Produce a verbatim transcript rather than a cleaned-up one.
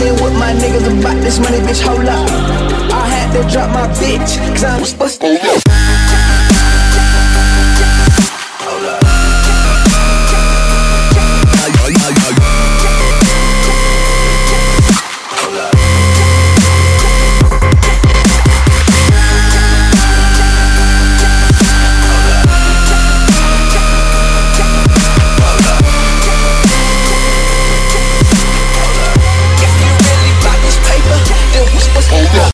Fucking with my niggas about this money, bitch, hold up. I had to drop my bitch, cause I'm supposed to.